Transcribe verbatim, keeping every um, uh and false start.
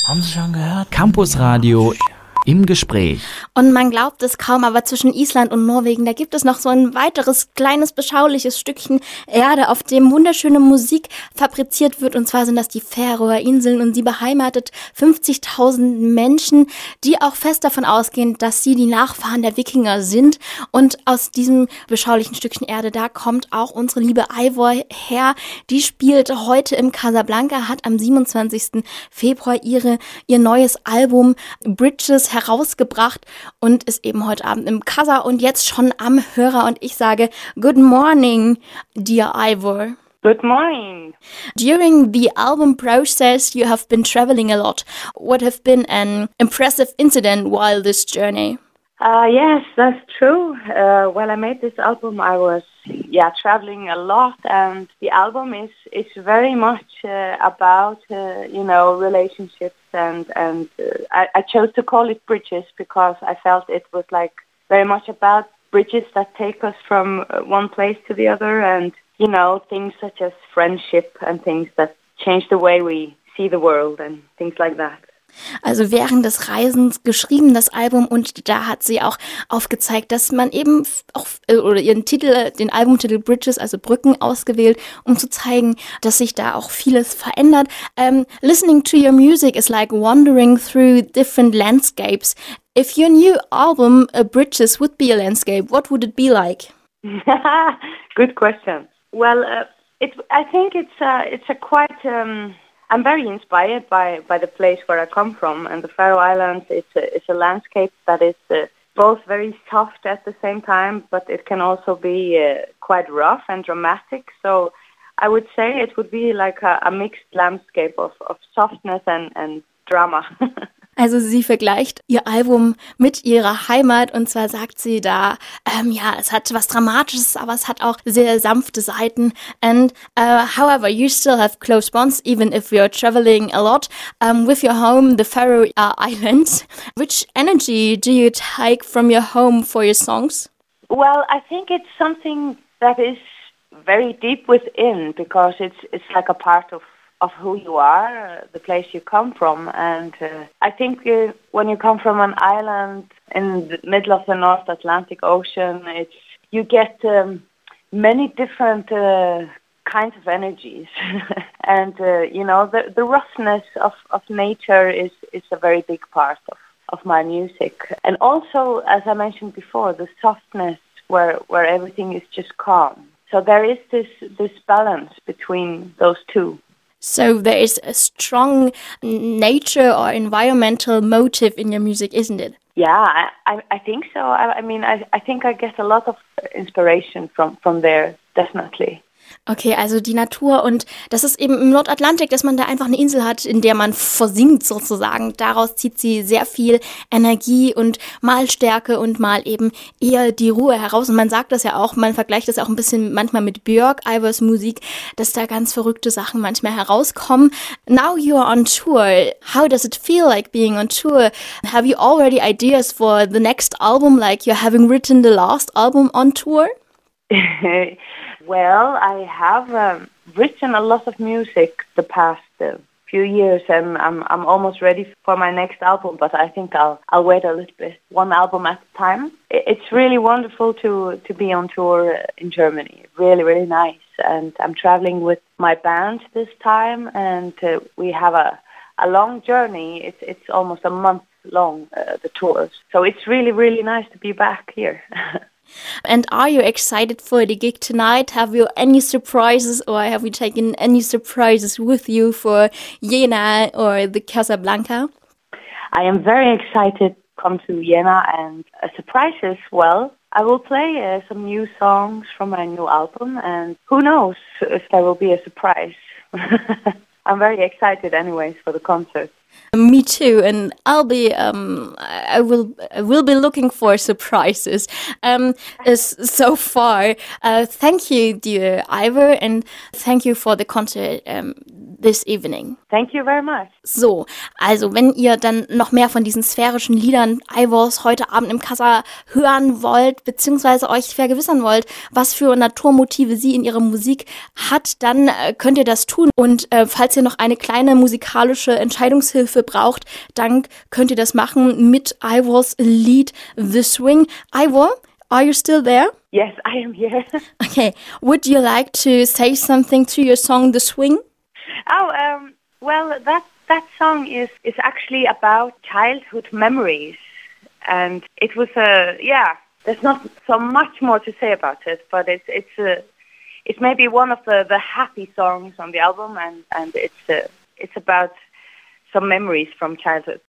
Haben Sie schon gehört? Campus Radio im Gespräch. Und man glaubt es kaum, aber zwischen Island und Norwegen, da gibt es noch so ein weiteres kleines, beschauliches Stückchen Erde, auf dem wunderschöne Musik fabriziert wird. Und zwar sind das die Färöer Inseln und sie beheimatet fünfzigtausend Menschen, die auch fest davon ausgehen, dass sie die Nachfahren der Wikinger sind. Und aus diesem beschaulichen Stückchen Erde, da kommt auch unsere liebe Eivør her. Die spielt heute im Casablanca, hat am siebenundzwanzigsten Februar ihre, ihr neues Album Bridges herausgebracht und ist eben heute Abend im Casa und jetzt schon am Hörer. Und ich sage Good morning, dear Eivør. Good morning. During the album process, you have been traveling a lot. What have been an impressive incident while this journey? Uh, yes, that's true. Uh, when I made this album, I was yeah traveling a lot, and the album is is very much uh, about uh, you know relationships, and and uh, I, I chose to call it Bridges because I felt it was like very much about bridges that take us from one place to the other, and you know things such as friendship and things that change the way we see the world and things like that. Also während des Reisens geschrieben, das Album, und da hat sie auch aufgezeigt, dass man eben auch, oder ihren Titel, den Albumtitel Bridges, also Brücken, ausgewählt, um zu zeigen, dass sich da auch vieles verändert. Um, listening to your music is like wandering through different landscapes. If your new album, uh, Bridges, would be a landscape, what would it be like? Good question. Well, uh, it, I think it's a, it's a quite... Um I'm very inspired by, by the place where I come from, and the Faroe Islands. It's a, it's a landscape that is uh, both very soft at the same time, but it can also be uh, quite rough and dramatic. So I would say it would be like a, a mixed landscape of, of softness and, and drama. Also sie vergleicht ihr Album mit ihrer Heimat, und zwar sagt sie da, ähm, ja, es hat was Dramatisches, aber es hat auch sehr sanfte Seiten. And uh, however, you still have close bonds, even if you're traveling a lot um, with your home, the Faroe uh, Islands. Which energy do you take from your home for your songs? Well, I think it's something that is very deep within, because it's it's like a part of of who you are, uh, the place you come from. And uh, I think uh, when you come from an island in the middle of the North Atlantic Ocean, it's you get um, many different uh, kinds of energies. and, uh, you know, the, the roughness of, of nature is, is a very big part of, of my music. And also, as I mentioned before, the softness where, where everything is just calm. So there is this, this balance between those two. So there is a strong nature or environmental motive in your music, isn't it? Yeah, I, I think so. I, I mean, I, I think I get a lot of inspiration from, from there, definitely. Okay, also die Natur, und das ist eben im Nordatlantik, dass man da einfach eine Insel hat, in der man versinkt sozusagen. Daraus zieht sie sehr viel Energie und mal Stärke und mal eben eher die Ruhe heraus. Und man sagt das ja auch, man vergleicht das auch ein bisschen manchmal mit Björk, Eivørs Musik, dass da ganz verrückte Sachen manchmal herauskommen. Now you are on tour. How does it feel like being on tour? Have you already ideas for the next album, like you're having written the last album on tour? Well, I have um, written a lot of music the past uh, few years, and I'm I'm almost ready for my next album. But I think I'll I'll wait a little bit, one album at a time. It's really wonderful to to be on tour in Germany. Really, really nice. And I'm traveling with my band this time, and uh, we have a a long journey. It's it's almost a month long, uh, the tour. So it's really, really nice to be back here. And are you excited for the gig tonight? Have you any surprises, or have you taken any surprises with you for Jena or the Casablanca? I am very excited to come to Jena, and a surprise as well. I will play uh, some new songs from my new album, and who knows if there will be a surprise. I'm very excited anyways for the concert. Me too, and I'll be. Um, I will. I will be looking for surprises. Um, so far, uh, thank you, dear Eivør, and thank you for the concert um, this evening. Thank you very much. So, also wenn ihr dann noch mehr von diesen sphärischen Liedern Eivørs heute Abend im Casa hören wollt, beziehungsweise euch vergewissern wollt, was für Naturmotive sie in ihrer Musik hat, dann äh, könnt ihr das tun. Und äh, falls ihr noch eine kleine musikalische Entscheidungshilfe Aushilfe braucht, dann könnt ihr das machen mit Ivors Lied The Swing. Ivor, are you still there? Yes, I am here. Okay, would you like to say something to your song The Swing? Oh, um, well, that that song is, is actually about childhood memories. And it was a, yeah, there's not so much more to say about it, but it's it's a, it's maybe one of the, the happy songs on the album, and, and it's a, it's about some memories from childhood.